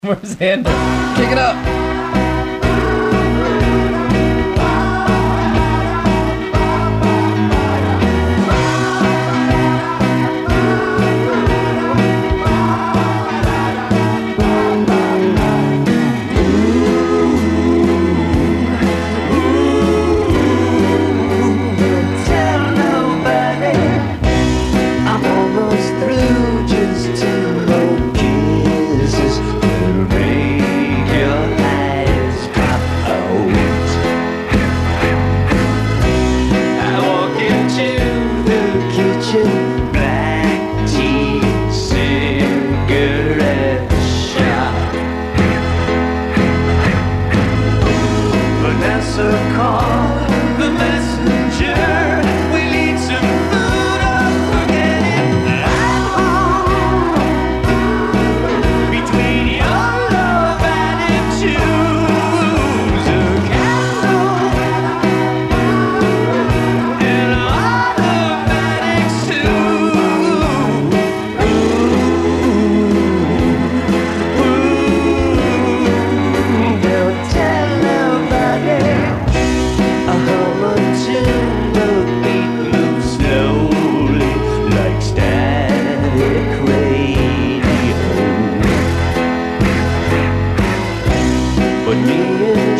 Where's Handel? Kick it up! Black tea, cigarette shop. Vanessa called the messenger. We need some food or we're getting along. Between your love attitudes, a candle and automatics too. Don't tell nobody. I hum a tune, the beat moves slowly like static radio. But me and